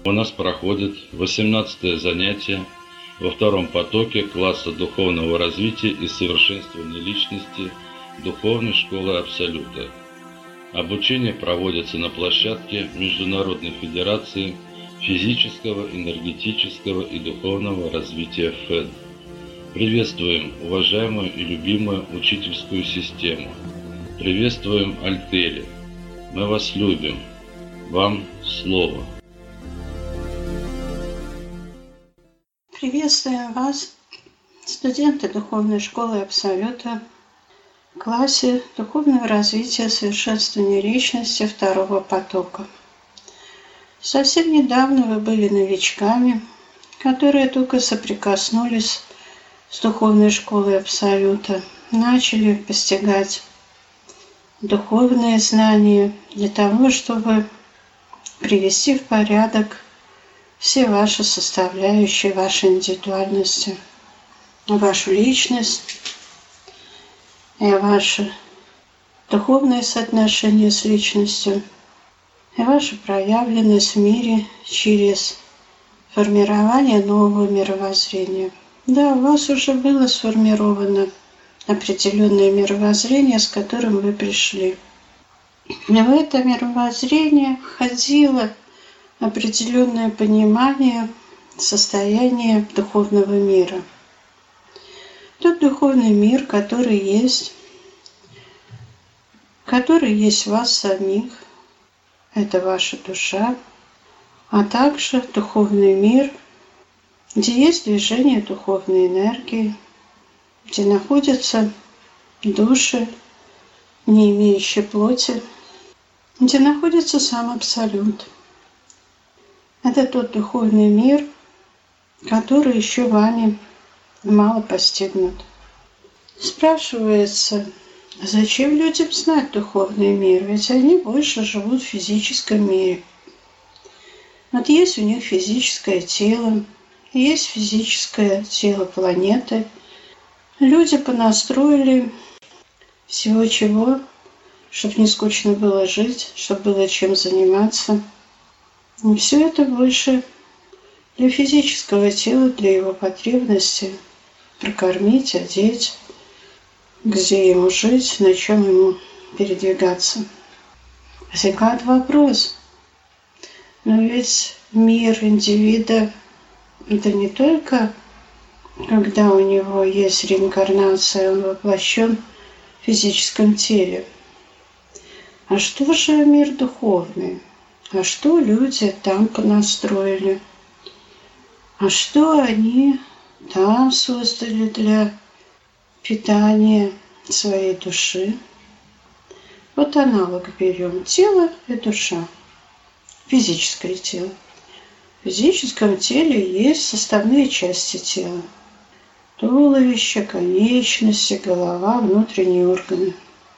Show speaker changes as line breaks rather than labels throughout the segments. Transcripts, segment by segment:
У нас проходит 18-е занятие во втором потоке класса духовного развития и совершенствования личности Духовной школы Абсолюта. Обучение проводится на площадке Международной Федерации физического, энергетического и духовного развития ФЭД. Приветствуем уважаемую и любимую учительскую систему. Приветствуем Альтели. Мы вас любим. Вам слово.
Приветствуем вас, студенты Духовной школы Абсолюта, в классе Духовного развития и совершенствования личности второго потока. Совсем недавно вы были новичками, которые только соприкоснулись с Духовной школой Абсолюта, начали постигать духовные знания для того, чтобы привести в порядок все ваши составляющие вашей индивидуальности, вашу личность и ваше духовное соотношение с личностью, и ваша проявленность в мире через формирование нового мировоззрения. Да, у вас уже было сформировано определенное мировоззрение, с которым вы пришли. В это мировоззрение входило определенное понимание состояния духовного мира. Тот духовный мир, который есть в вас самих, это ваша душа, а также духовный мир, где есть движение духовной энергии, где находятся души, не имеющие плоти, где находится сам Абсолют. Это тот духовный мир, который еще вами мало постигнут. Спрашивается, зачем людям знать духовный мир? Ведь они больше живут в физическом мире. Вот есть у них физическое тело, есть физическое тело планеты. Люди понастроили всего чего, чтобы не скучно было жить, чтобы было чем заниматься. И все это больше для физического тела, для его потребностей. Прокормить, одеть, где ему жить, на чем ему передвигаться. Возникает вопрос. Но ведь мир индивида – это не только когда у него есть реинкарнация, он воплощен в физическом теле. А что же мир духовный? А что люди там понастроили? А что они там создали для питания своей души? Вот аналог берем. Тело и душа. Физическое тело. В физическом теле есть составные части тела. Туловище, конечности, голова, внутренние органы.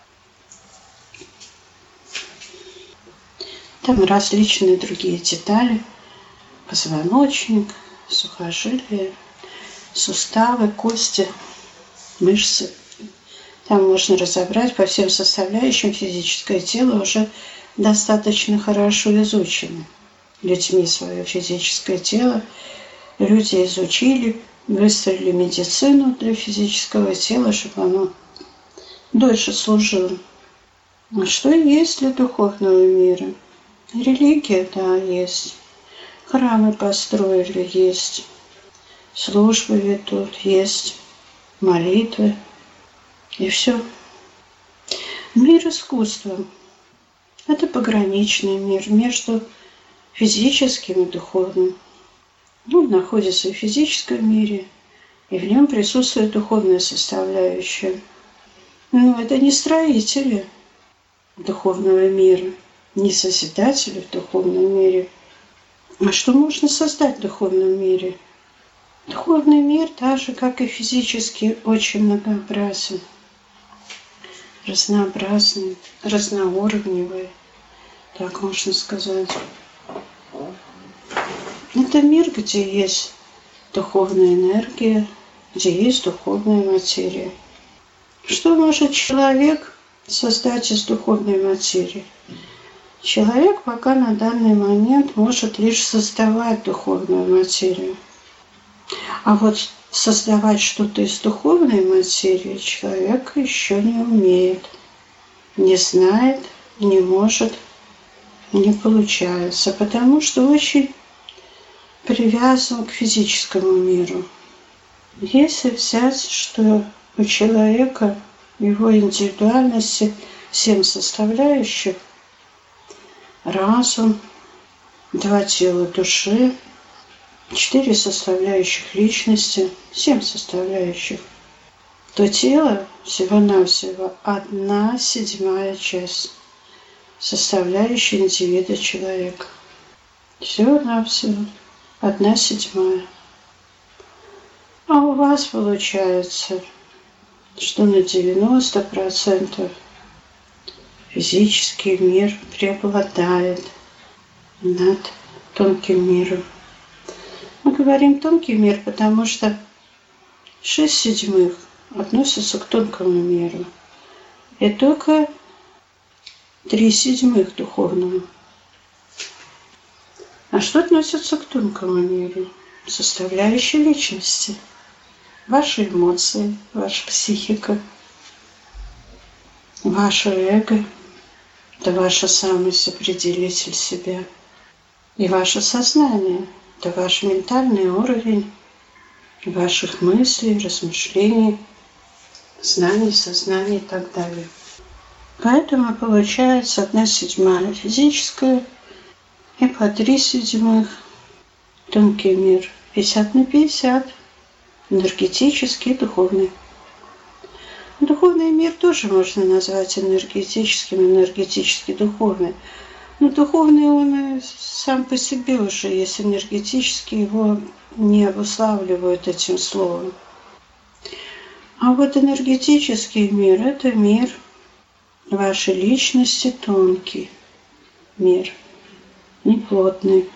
Там различные другие детали. Позвоночник, сухожилия, суставы, кости, мышцы. Там можно разобрать по всем составляющим физическое тело уже достаточно хорошо изучено людьми свое физическое тело. Люди изучили, выстроили медицину для физического тела, чтобы оно дольше служило. А что есть для духовного мира? Религия, да, есть. Храмы построили, есть. Службы ведут, есть. Молитвы. И все. Мир искусства. Это пограничный мир между физическим и духовным. Он находится в физическом мире, и в нем присутствует духовная составляющая. Но это не строители духовного мира, не созидатели в духовном мире. А что можно создать в духовном мире? Духовный мир, так же, как и физический, очень многообразен, разнообразный, разноуровневый, так можно сказать. Это мир, где есть духовная энергия, где есть духовная материя. Что может человек создать из духовной материи? Человек пока на данный момент может лишь создавать духовную материю. А вот создавать что-то из духовной материи человек еще не умеет, не знает, не может, не получается, потому что очень привязан к физическому миру. Если взять, что у человека, его индивидуальности 7 составляющих: разум, 2 тела души, 4 составляющих личности, 7 составляющих, то тело всего-навсего 1/7 часть составляющей индивида человека. Всего-навсего 1/7. А у вас получается, что на 90% физический мир преобладает над тонким миром. Мы говорим тонкий мир, потому что 6/7 относятся к тонкому миру, и только 3/7 к духовному. А что относится к тонкому миру? Составляющие личности. Ваши эмоции, ваша психика, ваше эго – это ваш самый определитель себя. И ваше сознание – это ваш ментальный уровень ваших мыслей, размышлений, знаний, сознания и так далее. Поэтому получается 1/7 физическое и по 3/7 тонкий мир. 50/50. Энергетический и духовный. Духовный мир тоже можно назвать энергетическим, энергетически духовный. Но духовный он и сам по себе уже есть энергетический, его не обуславливают этим словом. А вот энергетический мир – это мир вашей личности, тонкий мир, не плотный.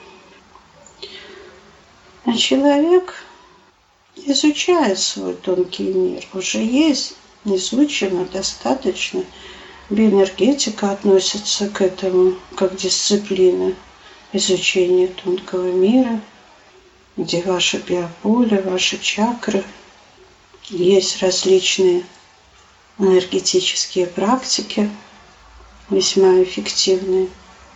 А человек изучает свой тонкий мир, уже есть, изучено достаточно. Биоэнергетика относится к этому как дисциплина изучения тонкого мира, где ваше биополе, ваши чакры. Есть различные энергетические практики, весьма эффективные.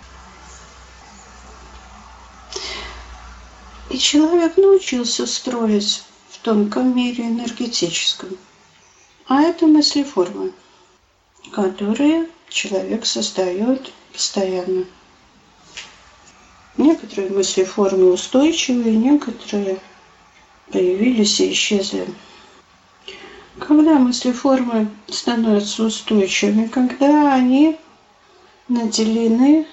И человек научился строить в тонком мире энергетическом. А это мыслеформы, которые человек создает постоянно. Некоторые мыслеформы устойчивые, некоторые появились и исчезли. Когда мыслеформы становятся устойчивыми, когда они наделены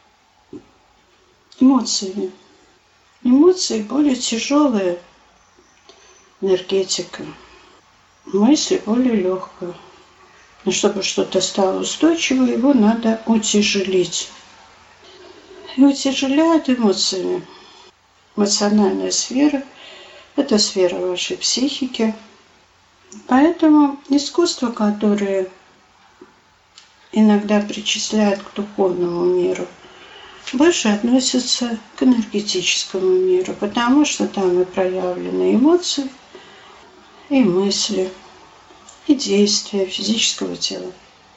эмоциями. Эмоции более тяжелые, энергетика, мысли более легкая. Но чтобы что-то стало устойчивым, его надо утяжелить. И утяжеляют эмоциями. Эмоциональная сфера – это сфера вашей психики. Поэтому искусства, которые иногда причисляют к духовному миру, больше относятся к энергетическому миру, потому что там и проявлены эмоции, и мысли, и действия физического тела.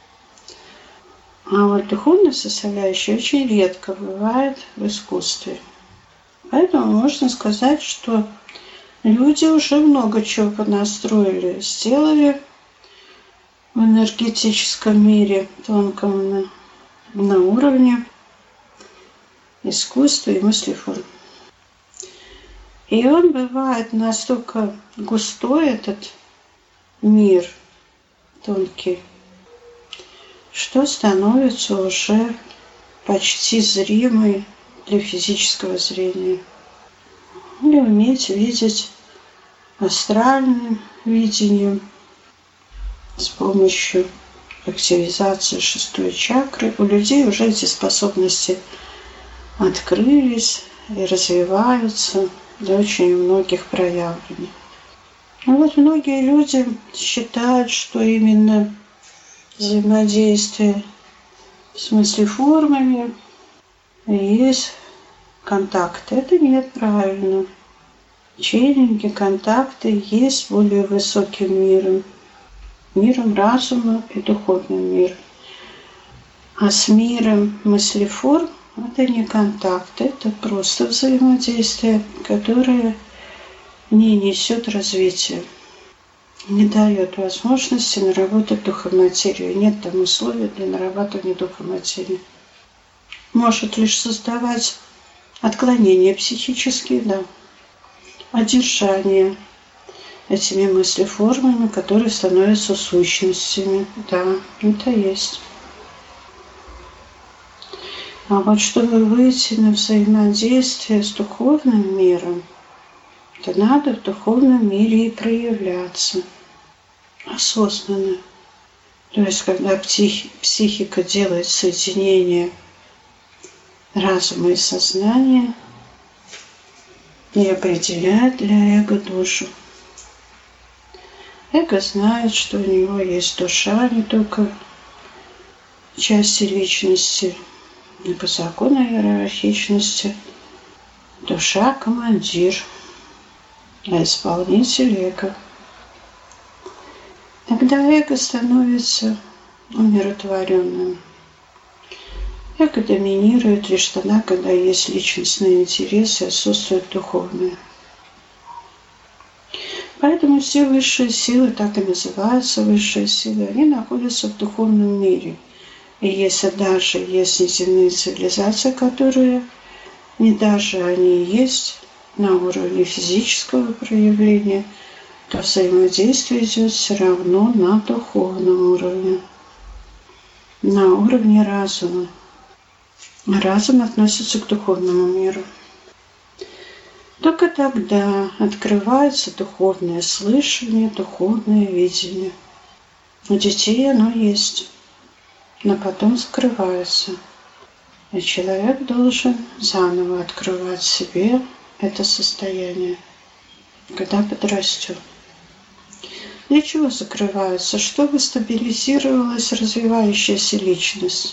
А вот духовная составляющая очень редко бывает в искусстве. Поэтому можно сказать, что люди уже много чего понастроили, сделали в энергетическом мире, тонком на уровне искусства и мыслеформ. И он бывает настолько густой, этот мир тонкий, что становится уже почти зримый для физического зрения. Или уметь видеть астральным видением с помощью активизации 6 чакры. У людей уже эти способности открылись и развиваются, для очень многих проявлены. Но вот многие люди считают, что именно взаимодействие с мыслеформами есть контакты. Это нет, правильно. Челленги, контакты есть с более высоким миром. Миром разума и духовным миром. А с миром мыслеформ это не контакт, это просто взаимодействие, которое не несет развития, не дает возможности наработать духоматерию. Нет там условий для нарабатывания духоматерии. Может лишь создавать отклонения психические, да, одержание этими мыслеформами, которые становятся сущностями. Да, это есть. А вот чтобы выйти на взаимодействие с духовным миром, то надо в духовном мире и проявляться осознанно. То есть, когда психика делает соединение разума и сознания и определяет для эго душу. Эго знает, что у него есть душа, не только части личности, и по закону иерархичности душа – командир, а исполнитель – эго. Тогда эго становится умиротворенным. Эго доминирует лишь тогда, когда есть личностные интересы и отсутствует духовное. Поэтому все высшие силы, так и называются высшие силы, они находятся в духовном мире. И если даже есть неземные цивилизации, которые не даже они есть на уровне физического проявления, то взаимодействие идет все равно на духовном уровне, на уровне разума. Разум относится к духовному миру. Только тогда открывается духовное слышание, духовное видение. У детей оно есть, но потом закрывается. И человек должен заново открывать себе это состояние, когда подрастет. Для чего закрывается? Чтобы стабилизировалась развивающаяся личность.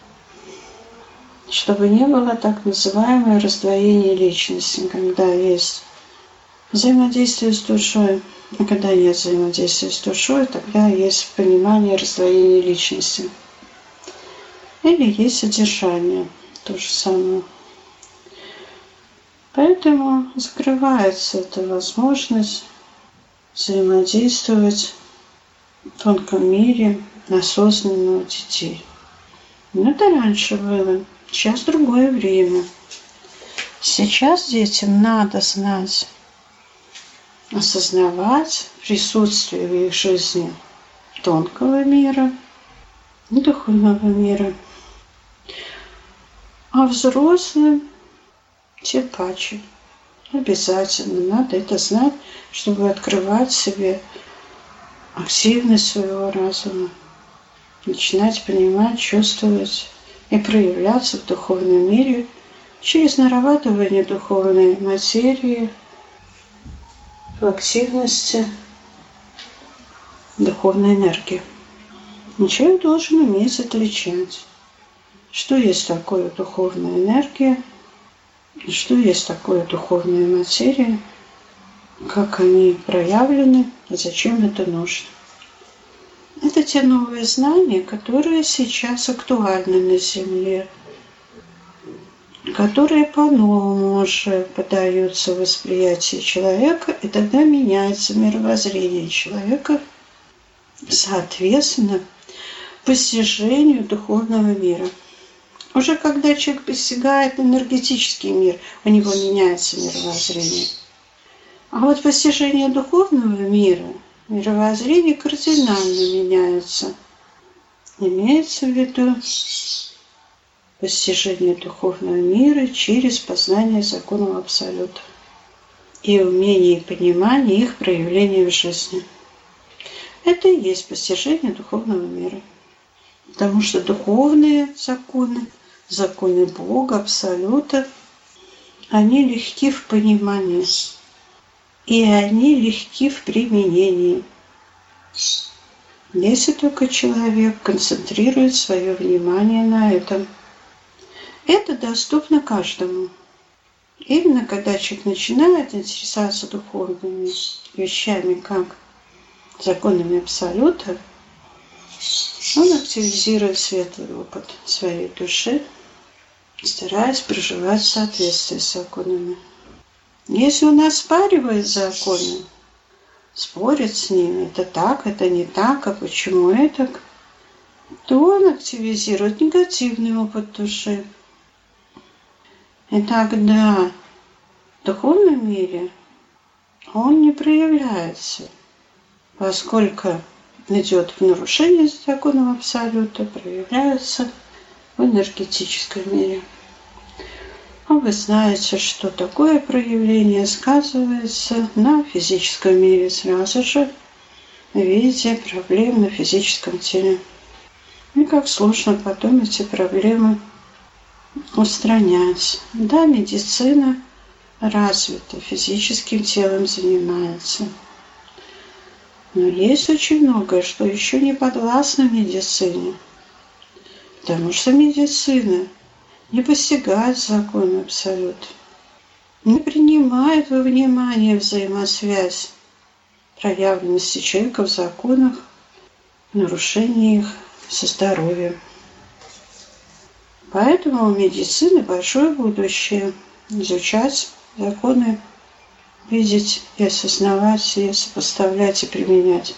Чтобы не было так называемое раздвоение личности, когда есть взаимодействие с душой, а когда нет взаимодействия с душой, тогда есть понимание раздвоения личности. Или есть содержание, то же самое. Поэтому закрывается эта возможность взаимодействовать в тонком мире осознанно у детей. Но это раньше было. Сейчас другое время. Сейчас детям надо знать, осознавать присутствие в их жизни тонкого мира и духовного мира. А взрослым тем паче. Обязательно надо это знать, чтобы открывать себе активность своего разума, начинать понимать, чувствовать и проявляться в духовном мире через нарабатывание духовной материи в активности духовной энергии. Человек должен уметь отличать, что есть такое духовная энергия, что есть такое духовная материя, как они проявлены и зачем это нужно. Это те новые знания, которые сейчас актуальны на Земле, которые по-новому уже поддаются восприятию человека, и тогда меняется мировоззрение человека соответственно постижению духовного мира. Уже когда человек постигает энергетический мир, у него меняется мировоззрение. А вот постижение духовного мира, мировоззрение кардинально меняется. Имеется в виду постижение духовного мира через познание законов Абсолюта и умение и понимание их проявления в жизни. Это и есть постижение духовного мира. Потому что духовные законы, законы Бога, Абсолюта, они легки в понимании. И они легки в применении. Если только человек концентрирует свое внимание на этом. Это доступно каждому. Именно когда человек начинает интересоваться духовными вещами, как законами Абсолюта, он активизирует светлый опыт своей души, стараясь проживать в соответствии с законами. Если он оспаривает законы, спорит с ними, это так, это не так, а почему это, то он активизирует негативный опыт души. И тогда в духовном мире он не проявляется, поскольку идет в нарушение законов Абсолюта, проявляется в энергетическом мире. А вы знаете, что такое проявление сказывается на физическом мире сразу же в виде проблем на физическом теле. И как сложно потом эти проблемы устранять. Да, медицина развита, физическим телом занимается. Но есть очень многое, что еще не подвластно медицине. Потому что медицина не постигает законы Абсолюта, не принимает во внимание взаимосвязь проявленности человека в законах, нарушении их со здоровьем. Поэтому у медицины большое будущее изучать законы, видеть и осознавать, и сопоставлять, и применять.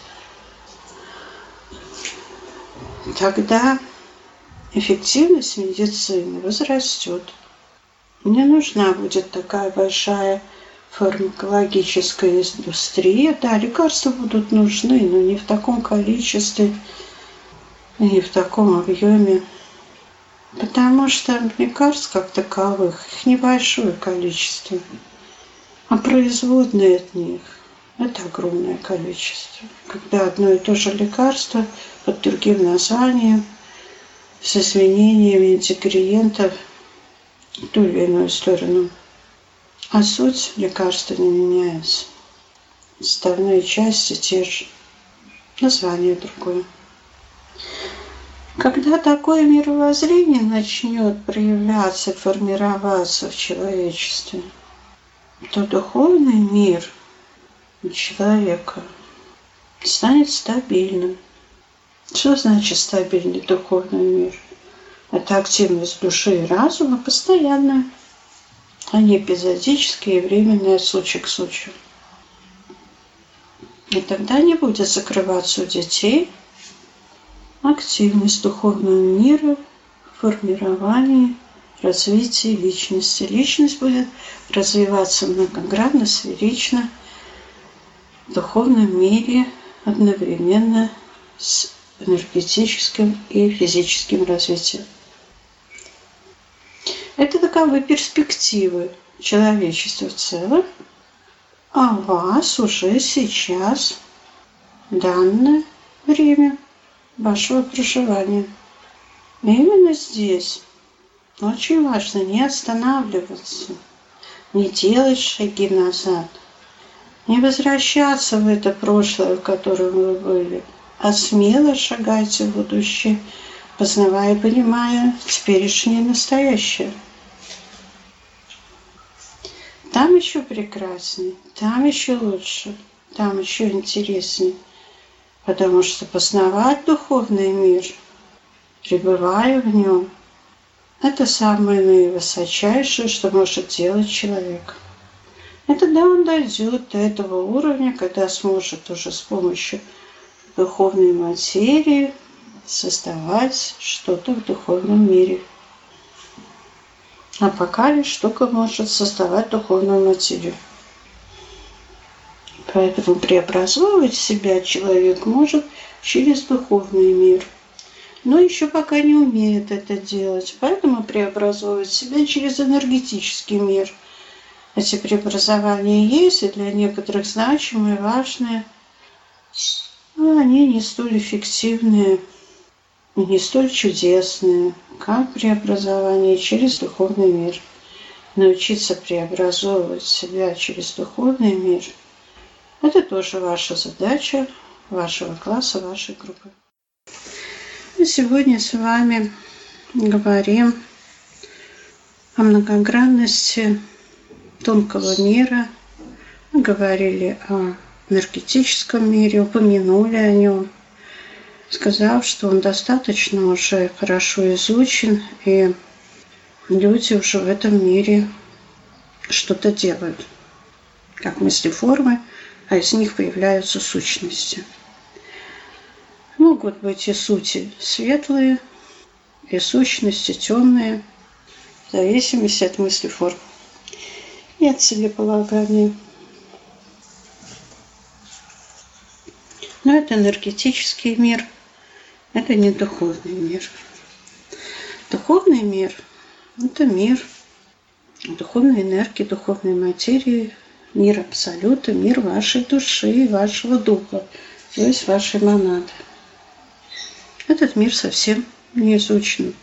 Тогда эффективность медицины возрастет. Не нужна будет такая большая фармакологическая индустрия. Да, лекарства будут нужны, но не в таком количестве, не в таком объеме. Потому что лекарств как таковых, их небольшое количество. А производные от них – это огромное количество. Когда одно и то же лекарство под другим названием, с изменениями ингредиентов в ту или иную сторону. А суть лекарства не меняется. Составные части те же, название другое. Когда такое мировоззрение начнет проявляться, формироваться в человечестве, то духовный мир человека станет стабильным. Что значит стабильный духовный мир? Это активность души и разума постоянная, а не эпизодическая и временная от случая к случаю. И тогда не будет закрываться у детей активность духовного мира в формировании, развитии личности. Личность будет развиваться многогранно, сферично в духовном мире одновременно с энергетическим и физическим развитием. Это таковы перспективы человечества в целом, а вас уже сейчас данное время вашего проживания. И именно здесь очень важно не останавливаться, не делать шаги назад, не возвращаться в это прошлое, в котором вы были, а смело шагайте в будущее, познавая и понимая теперешнее и настоящее. Там еще прекрасней, там еще лучше, там еще интересней, потому что познавать духовный мир, пребывая в нем, это самое наивысочайшее, что может делать человек. И тогда он дойдет до этого уровня, когда сможет уже с помощью духовной материи создавать что-то в духовном мире. А пока лишь только может создавать духовную материю. Поэтому преобразовывать себя человек может через духовный мир. Но еще пока не умеет это делать. Поэтому преобразовывать себя через энергетический мир. Эти преобразования есть, и для некоторых значимые, важные. Но они не столь эффективные и не столь чудесные, как преобразование через духовный мир. Научиться преобразовывать себя через духовный мир – это тоже ваша задача, вашего класса, вашей группы. Мы сегодня с вами говорим о многогранности тонкого мира, мы говорили о энергетическом мире, упомянули о нем, сказав, что он достаточно уже хорошо изучен, и люди уже в этом мире что-то делают, как мыслеформы, а из них появляются сущности. Могут быть и сути светлые, и сущности темные, в зависимости от мыслеформ и от целеполагания. Но это энергетический мир, это не духовный мир. Духовный мир – это мир духовной энергии, духовной материи, мир абсолюта, мир вашей души, вашего духа, то есть вашей монады. Этот мир совсем не изучен.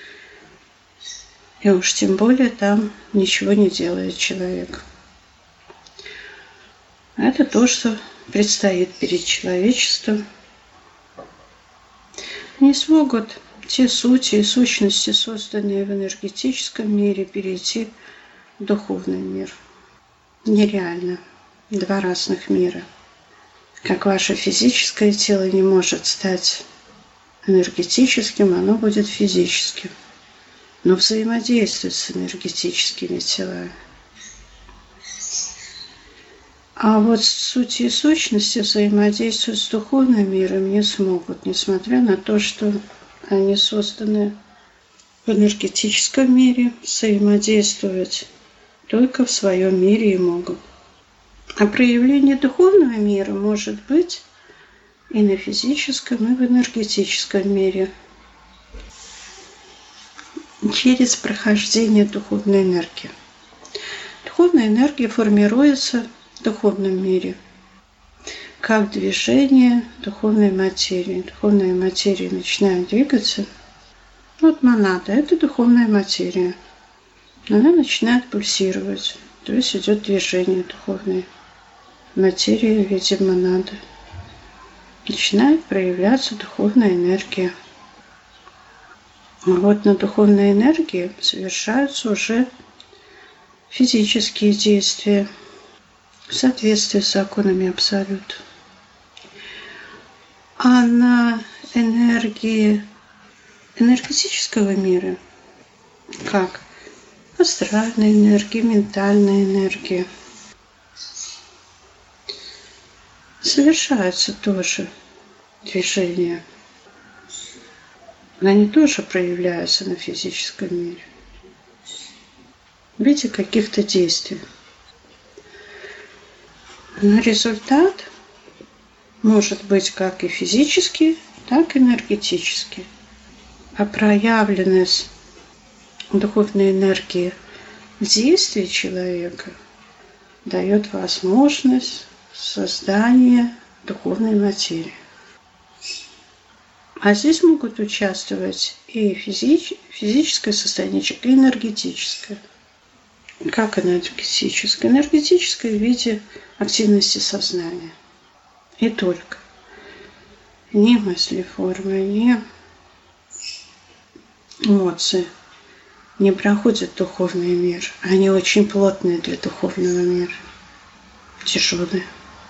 И уж тем более там ничего не делает человек. Это то, что предстоит перед человечеством. Не смогут те сути и сущности, созданные в энергетическом мире, перейти в духовный мир. Нереально. Два разных мира. Как ваше физическое тело не может стать энергетическим, оно будет физическим. Но взаимодействует с энергетическими телами. А вот сути и сущности взаимодействовать с духовным миром не смогут, несмотря на то, что они созданы в энергетическом мире, взаимодействовать только в своем мире и могут. А проявление духовного мира может быть и на физическом, и в энергетическом мире через прохождение духовной энергии. Духовная энергия формируется в духовном мире как движение духовной материи. Духовная материя начинает двигаться. Вот монада – это духовная материя. Она начинает пульсировать, то есть идет движение духовной материи в виде монады. Начинает проявляться духовная энергия. А вот на духовной энергии совершаются уже физические действия в соответствии с законами Абсолюта. А на энергии энергетического мира, как астральная энергия, ментальная энергия, совершаются тоже движения. Они тоже проявляются на физическом мире в виде каких-то действий. Но результат может быть как и физический, так и энергетический. А проявленность духовной энергии в действии человека дает возможность создания духовной материи. А здесь могут участвовать и физическое состояние, и энергетическое. Как энергетическое? Энергетическое в виде активности сознания. И только. Ни мыслеформы, ни эмоции не проходят духовный мир. Они очень плотные для духовного мира. Тяжелые.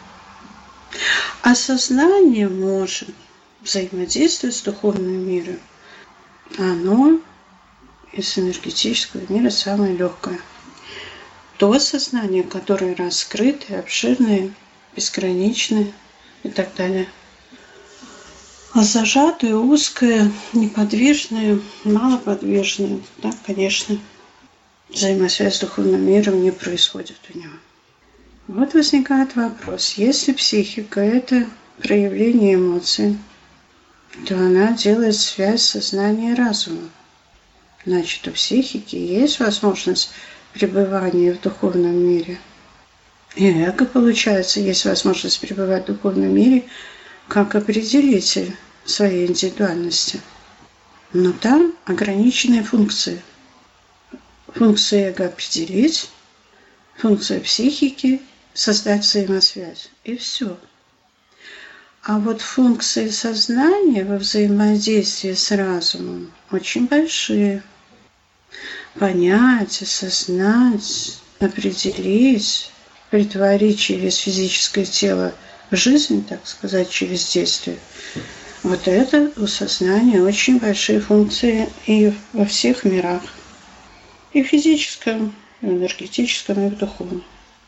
А сознание может взаимодействовать с духовным миром. Оно из энергетического мира самое легкое. То сознание, которое раскрытое, обширное, безграничное и так далее. А зажатое, узкое, неподвижное, малоподвижное, да, конечно, взаимосвязь с духовным миром не происходит у него. Вот возникает вопрос, если психика – это проявление эмоций, то она делает связь сознания и разума. Значит, у психики есть возможность пребывания в духовном мире. И эго, получается, есть возможность пребывать в духовном мире как определитель своей индивидуальности. Но там ограниченные функции. Функция эго – определить, функция психики – создать взаимосвязь. И все. А вот функции сознания во взаимодействии с разумом очень большие. понять, осознать, определить, претворить через физическое тело в жизнь, так сказать, через действие. Вот это у сознания очень большие функции и во всех мирах. И в физическом, и в энергетическом, и в духовном.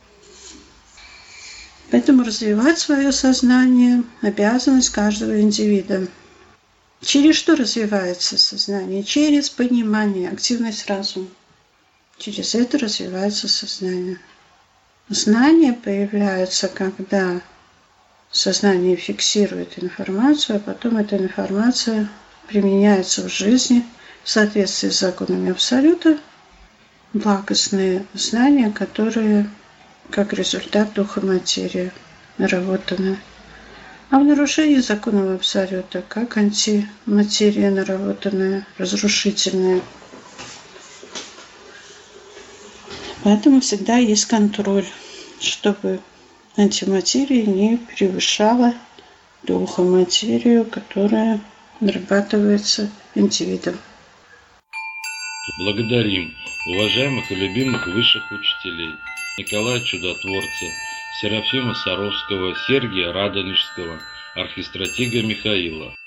Поэтому развивать свое сознание – обязанность каждого индивида. Через что развивается сознание? Через понимание, активность разума. Через это развивается сознание. Знания появляются, когда сознание фиксирует информацию, а потом эта информация применяется в жизни в соответствии с законами Абсолюта. Благостные знания, которые как результат духа материи наработаны. А в нарушении законов Абсолюта, как антиматерия наработанная, разрушительная. Поэтому всегда есть контроль, чтобы антиматерия не превышала духа материю, которая нарабатывается индивидом.
Благодарим уважаемых и любимых высших учителей Николая Чудотворца, Серафима Саровского, Сергия Радонежского, архистратига Михаила.